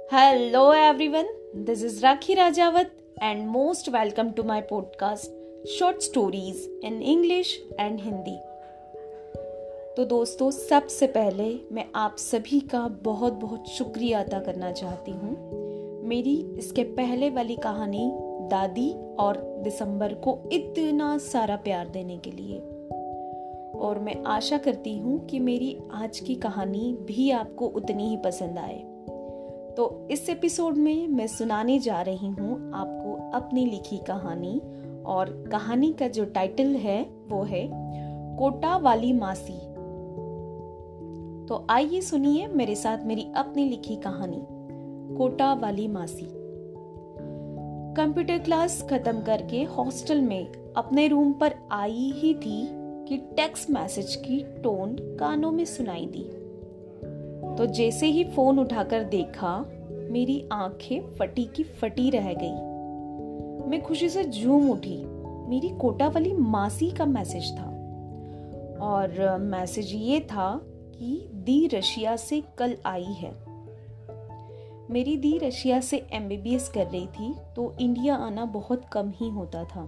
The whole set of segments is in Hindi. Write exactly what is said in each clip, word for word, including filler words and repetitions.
Hello everyone, this is Rakhi Rajawat and most welcome to my podcast Short Stories in English and Hindi। तो दोस्तों, सबसे पहले मैं आप सभी का बहुत बहुत शुक्रिया अदा करना चाहती हूँ मेरी इसके पहले वाली कहानी दादी और दिसंबर को इतना सारा प्यार देने के लिए। और मैं आशा करती हूँ कि मेरी आज की कहानी भी आपको उतनी ही पसंद आए। तो इस एपिसोड में मैं सुनाने जा रही हूँ आपको अपनी लिखी कहानी, और कहानी का जो टाइटल है वो है कोटा वाली मासी। तो आइए सुनिए मेरे साथ मेरी अपनी लिखी कहानी कोटा वाली मासी। कंप्यूटर क्लास खत्म करके हॉस्टल में अपने रूम पर आई ही थी कि टेक्स्ट मैसेज की टोन कानों में सुनाई दी। तो जैसे ही फोन उठाकर देखा, मेरी आंखें फटी की फटी रह गई। मैं खुशी से झूम उठी। मेरी कोटा वाली मासी का मैसेज था, और मैसेज ये था कि दी रशिया से कल आई है। मेरी दी रशिया से एमबीबीएस कर रही थी, तो इंडिया आना बहुत कम ही होता था,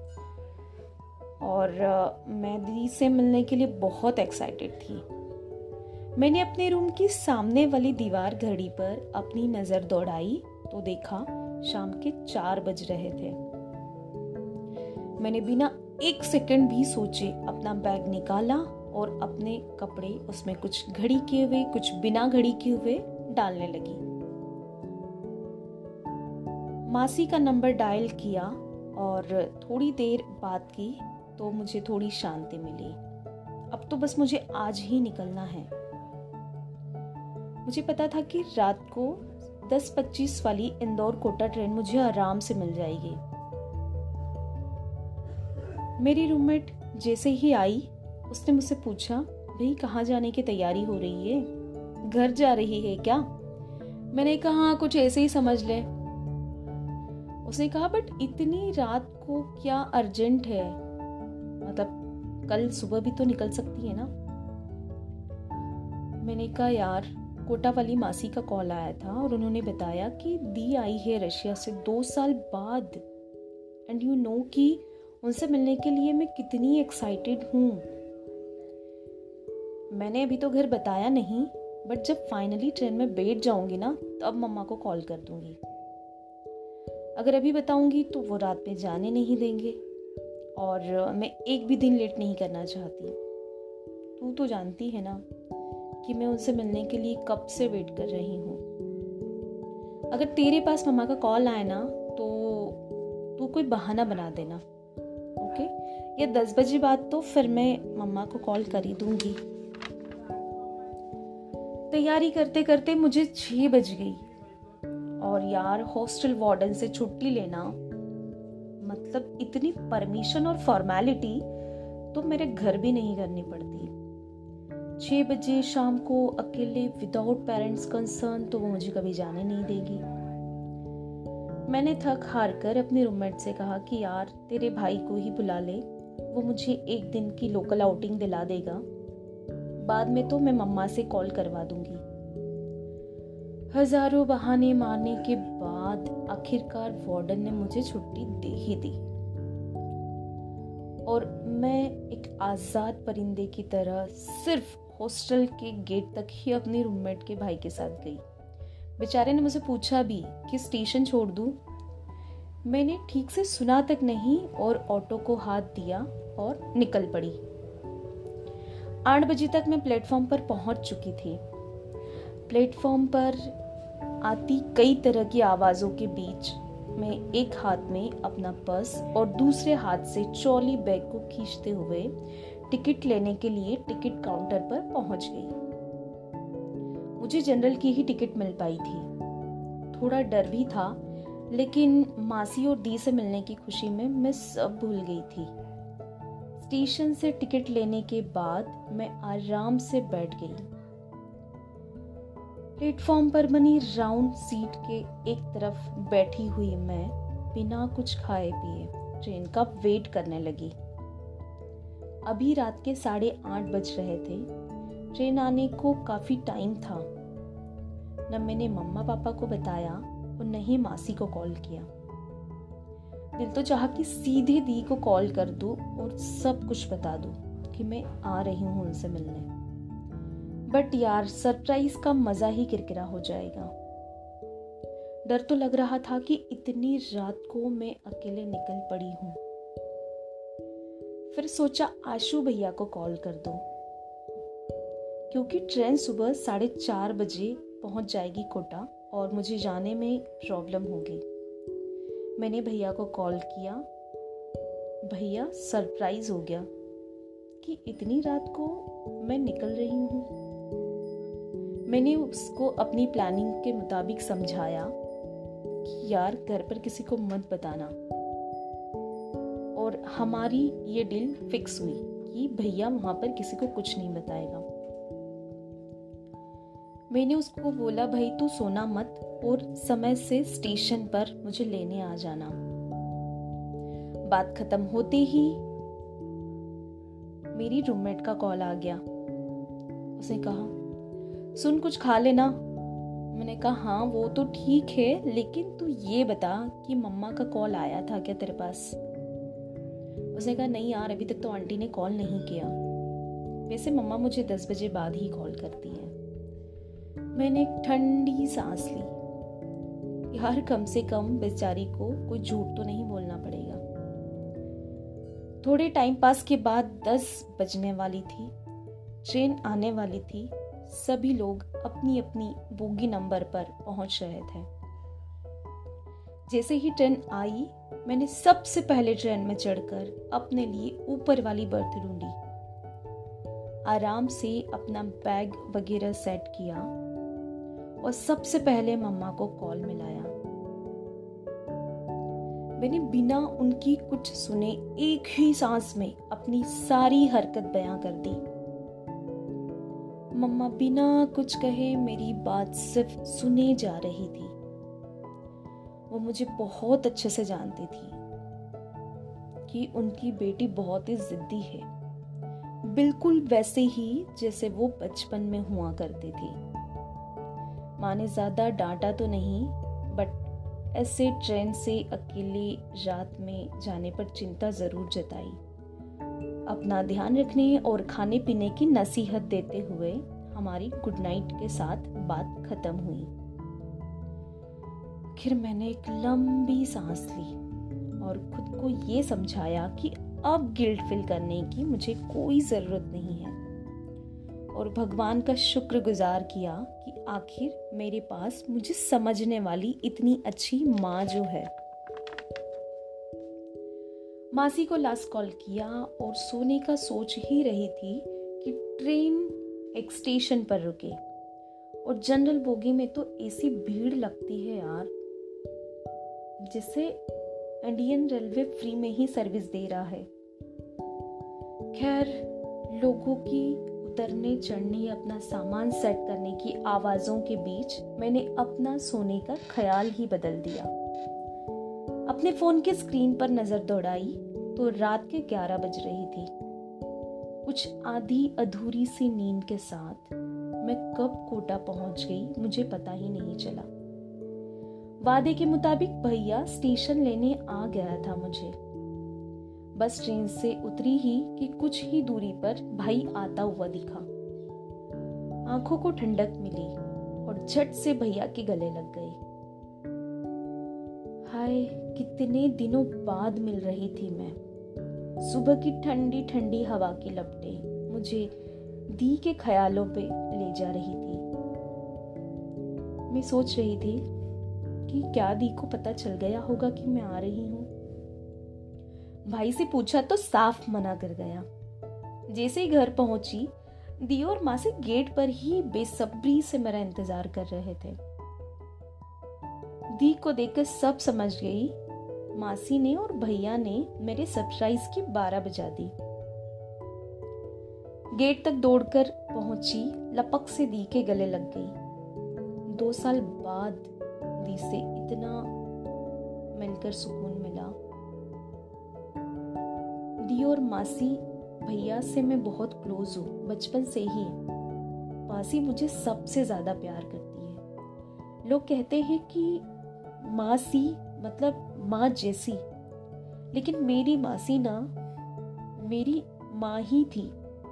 और मैं दी से मिलने के लिए बहुत एक्साइटेड थी। मैंने अपने रूम की सामने वाली दीवार घड़ी पर अपनी नजर दौड़ाई तो देखा शाम के चार बज रहे थे। मैंने बिना एक सेकंड भी सोचे अपना बैग निकाला और अपने कपड़े उसमें कुछ घड़ी किए हुए, कुछ बिना घड़ी किए हुए डालने लगी। मासी का नंबर डायल किया और थोड़ी देर बात की तो मुझे थोड़ी शांति मिली। अब तो बस मुझे आज ही निकलना है। मुझे पता था कि रात को दस पच्चीस वाली इंदौर कोटा ट्रेन मुझे आराम से मिल जाएगी। मेरी रूममेट जैसे ही आई, उसने मुझसे पूछा, भाई कहाँ जाने की तैयारी हो रही है? घर जा रही है क्या? मैंने कहा कुछ ऐसे ही समझ ले। उसने कहा बट इतनी रात को क्या अर्जेंट है, मतलब कल सुबह भी तो निकल सकती है ना। मैंने कहा यार, कोटा वाली मासी का कॉल आया था और उन्होंने बताया कि दी आई है रशिया से दो साल बाद, एंड यू नो कि उनसे मिलने के लिए मैं कितनी एक्साइटेड हूँ। मैंने अभी तो घर बताया नहीं, बट जब फाइनली ट्रेन में बैठ जाऊंगी ना, तब मम्मा को कॉल कर दूंगी। अगर अभी बताऊंगी तो वो रात में जाने नहीं देंगे, और मैं एक भी दिन लेट नहीं करना चाहती। तू तो जानती है ना कि मैं उनसे मिलने के लिए कब से वेट कर रही हूँ। अगर तेरे पास मम्मा का कॉल आए ना, तो तू कोई बहाना बना देना, ओके? या दस बजे बाद तो फिर मैं मम्मा को कॉल कर ही दूंगी। तैयारी करते करते मुझे छह बज गई, और यार हॉस्टल वार्डन से छुट्टी लेना मतलब इतनी परमिशन और फॉर्मेलिटी तो मेरे घर भी नहीं करनी पड़ती। छह बजे शाम को अकेले विदाउट पेरेंट्स कंसर्न तो वो मुझे कभी जाने नहीं देगी। मैंने थक हार कर अपने रूममेट से कहा कि यार तेरे भाई को ही बुला ले, वो मुझे एक दिन की लोकल आउटिंग दिला देगा, बाद में तो मैं मम्मा से कॉल करवा दूंगी। हजारों बहाने मारने के बाद आखिरकार वार्डन ने मुझे छुट्टी दे ही दी, और मैं एक आजाद परिंदे की तरह सिर्फ हॉस्टल के गेट तक ही अपने रूममेट के भाई के साथ गई। बेचारे ने मुझे पूछा भी कि स्टेशन छोड़ दूं। मैंने ठीक से सुना तक नहीं और ऑटो को हाथ दिया और निकल पड़ी। आठ बजे तक मैं प्लेटफॉर्म पर पहुंच चुकी थी। प्लेटफॉर्म पर आती कई तरह की आवाजों के बीच मैं एक हाथ में अपना पर्स और दूसरे हाथ से ट्रॉली बैग को खींचते हुए टिकट लेने के लिए टिकट काउंटर पर पहुंच गई। मुझे जनरल की ही टिकट मिल पाई थी। थोड़ा डर भी था, लेकिन मासी और दी से मिलने की खुशी में मैं सब भूल गई थी। स्टेशन से टिकट लेने के बाद मैं आराम से बैठ गई। प्लेटफॉर्म पर बनी राउंड सीट के एक तरफ बैठी हुई मैं बिना कुछ खाए पिए ट्रेन का वेट करने लगी। अभी रात के साढ़े आठ बज रहे थे। ट्रेन आने को काफी टाइम था। न मैंने मम्मा पापा को बताया और न ही मासी को कॉल किया। दिल तो चाहा कि सीधे दी को कॉल कर दूं और सब कुछ बता दूं कि मैं आ रही हूं उनसे मिलने, बट यार सरप्राइज का मजा ही किरकिरा हो जाएगा। डर तो लग रहा था कि इतनी रात को मैं अकेले निकल पड़ी हूं। फिर सोचा आशु भैया को कॉल कर दूं, क्योंकि ट्रेन सुबह साढ़े चार बजे पहुंच जाएगी कोटा और मुझे जाने में प्रॉब्लम होगी। मैंने भैया को कॉल किया। भैया सरप्राइज हो गया कि इतनी रात को मैं निकल रही हूँ। मैंने उसको अपनी प्लानिंग के मुताबिक समझाया कि यार घर पर किसी को मत बताना, और हमारी ये डील फिक्स हुई कि भैया वहां पर किसी को कुछ नहीं बताएगा। मैंने उसको बोला भाई तू सोना मत और समय से स्टेशन पर मुझे लेने आ जाना। बात खत्म होते ही मेरी रूममेट का कॉल आ गया। उसने कहा सुन कुछ खा लेना। मैंने कहा हाँ वो तो ठीक है, लेकिन तू ये बता कि मम्मा का कॉल आया था क्या तेरे पास? उसने कहा नहीं यार अभी तक तो आंटी ने कॉल नहीं किया, वैसे मम्मा मुझे दस बजे बाद ही कॉल करती है। मैंने एक ठंडी सांस ली, यार कम से कम बेचारी को कोई झूठ तो नहीं बोलना पड़ेगा। थोड़े टाइम पास के बाद दस बजने वाली थी, ट्रेन आने वाली थी। सभी लोग अपनी अपनी बोगी नंबर पर पहुंच रहे थे। जैसे ही ट्रेन आई मैंने सबसे पहले ट्रेन में चढ़कर अपने लिए ऊपर वाली बर्थ ढूंढी। आराम से अपना बैग वगैरह सेट किया और सबसे पहले मम्मा को कॉल मिलाया। मैंने बिना उनकी कुछ सुने एक ही सांस में अपनी सारी हरकत बयां कर दी। मम्मा बिना कुछ कहे मेरी बात सिर्फ सुने जा रही थी। वो मुझे बहुत अच्छे से जानती थी कि उनकी बेटी बहुत ही जिद्दी है, बिल्कुल वैसे ही जैसे वो बचपन में हुआ करती थी। माँ ने ज्यादा डांटा तो नहीं, बट ऐसे ट्रेन से अकेले रात में जाने पर चिंता जरूर जताई। अपना ध्यान रखने और खाने पीने की नसीहत देते हुए हमारी गुड नाइट के साथ बात खत्म हुई। फिर मैंने एक लंबी सांस ली और खुद को ये समझाया कि अब गिल्ट फील करने की मुझे कोई जरूरत नहीं है, और भगवान का शुक्रगुजार किया कि आखिर मेरे पास मुझे समझने वाली इतनी अच्छी माँ जो है। मासी को लास्ट कॉल किया और सोने का सोच ही रही थी कि ट्रेन एक स्टेशन पर रुके, और जनरल बोगी में तो ऐसी भीड़ लगती है यार, जिसे इंडियन रेलवे फ्री में ही सर्विस दे रहा है। खैर लोगों की उतरने चढ़ने अपना सामान सेट करने की आवाजों के बीच मैंने अपना सोने का ख्याल ही बदल दिया। अपने फोन के स्क्रीन पर नजर दौड़ाई तो रात के ग्यारह बज रही थी। कुछ आधी अधूरी सी नींद के साथ मैं कब कोटा पहुंच गई मुझे पता ही नहीं चला। वादे के मुताबिक भैया स्टेशन लेने आ गया था मुझे। बस ट्रेन से उतरी ही कि कुछ ही दूरी पर भाई आता हुआ दिखा। आंखों को ठंडक मिली और झट से भैया के गले लग गई। हाय कितने दिनों बाद मिल रही थी मैं। सुबह की ठंडी ठंडी हवा की लपटें मुझे दी के ख्यालों पे ले जा रही थी। मैं सोच रही थी कि क्या दी को पता चल गया होगा कि मैं आ रही हूँ। भाई से पूछा तो साफ मना कर गया। जैसे ही घर पहुंची दी और माँ से गेट पर ही बेसब्री से मेरा इंतजार कर रहे थे। दी को देखकर सब समझ गई। मासी ने और भैया ने मेरे सरप्राइज की बारह बजा दी। गेट तक दौड़कर पहुंची, लपक से दी के गले लग गई। दो साल बाद दी से इतना मिलकर सुकून मिला। दी और मासी भैया से मैं बहुत क्लोज हूँ बचपन से ही। मासी मुझे सबसे ज्यादा प्यार करती है लोग कहते हैं कि मासी मतलब माँ जैसी, लेकिन मेरी मासी ना मेरी माँ ही थी।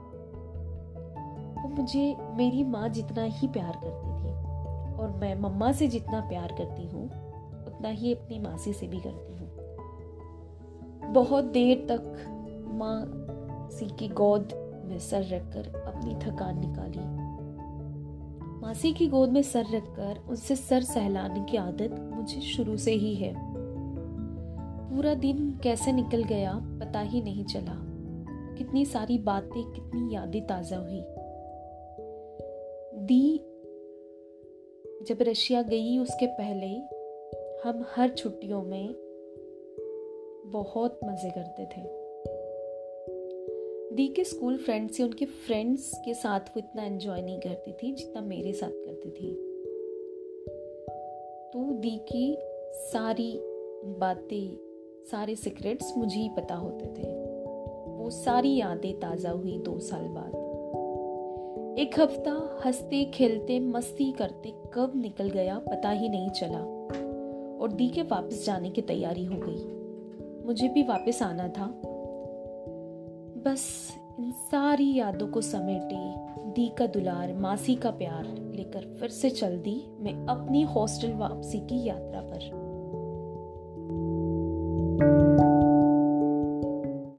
वो मुझे मेरी माँ जितना ही प्यार करती थी, और मैं मम्मा से जितना प्यार करती हूँ उतना ही अपनी मासी से भी करती हूँ। बहुत देर तक मासी की गोद में सर रखकर अपनी थकान निकाली। मासी की गोद में सर रखकर उनसे सर सहलाने की आदत मुझे शुरू से ही है। पूरा दिन कैसे निकल गया पता ही नहीं चला। कितनी सारी बातें, कितनी यादें ताजा हुई। दी जब रशिया गई उसके पहले हम हर छुट्टियों में बहुत मजे करते थे। दी के स्कूल फ्रेंड्स से उनके फ्रेंड्स के साथ वो इतना एंजॉय नहीं करती थी जितना मेरे साथ करती थी। तो दी की सारी बातें, सारे सीक्रेट्स मुझे ही पता होते थे। वो सारी यादें ताज़ा हुई दो साल बाद। एक हफ्ता हंसते खेलते मस्ती करते कब निकल गया पता ही नहीं चला, और दी के वापस जाने की तैयारी हो गई। मुझे भी वापस आना था। बस इन सारी यादों को समेटे दी का दुलार, मासी का प्यार लेकर फिर से चल दी मैं अपनी हॉस्टल वापसी की यात्रा पर।